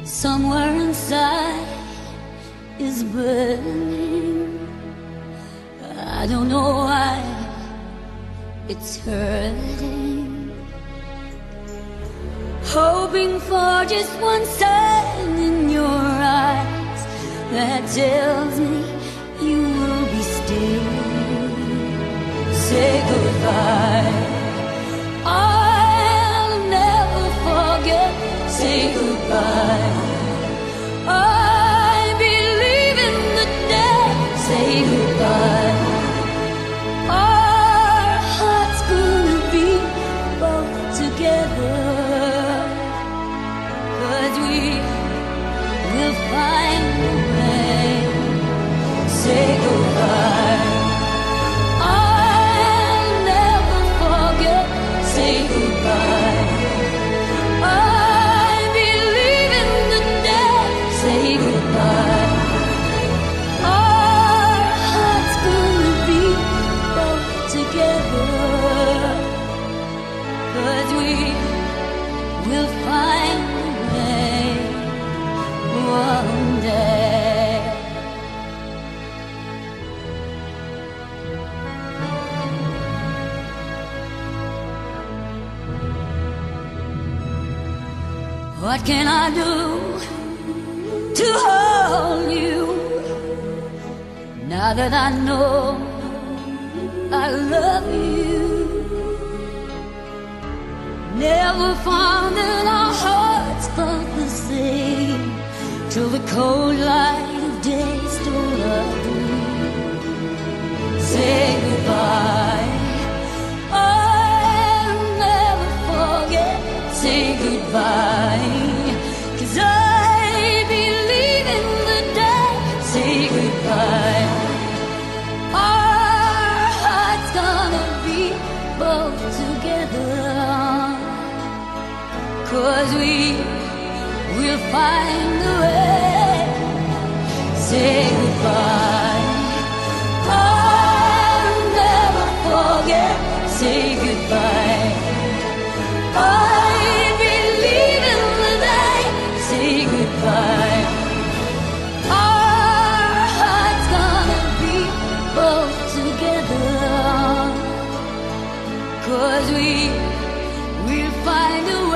Somewhere inside is burning. I don't know why it's hurting. Hoping for just one sign in your eyes that tells me you will be still. Say goodbye, I'll never forget. Say goodbye, I believe in the day. Say goodbye, our hearts gonna be both together, 'cause we will find a way. Say goodbye, I'll never forget. Say goodbye, I believe in the day. Say goodbye, our hearts gonna be both together, 'cause we will find a way one day. What can I do to hold you now that I know I love you? Never found that our hearts felt the same till the cold light of day stole our dream. Say goodbye, I'll never forget. Say goodbye, 'cause I believe in the day. Say goodbye, our hearts gonna be both together, 'cause we will find a way. Say goodbye, I'll never forget. Say goodbye, I believe in the day. Say goodbye, our hearts gonna be both together, 'cause we will find a way.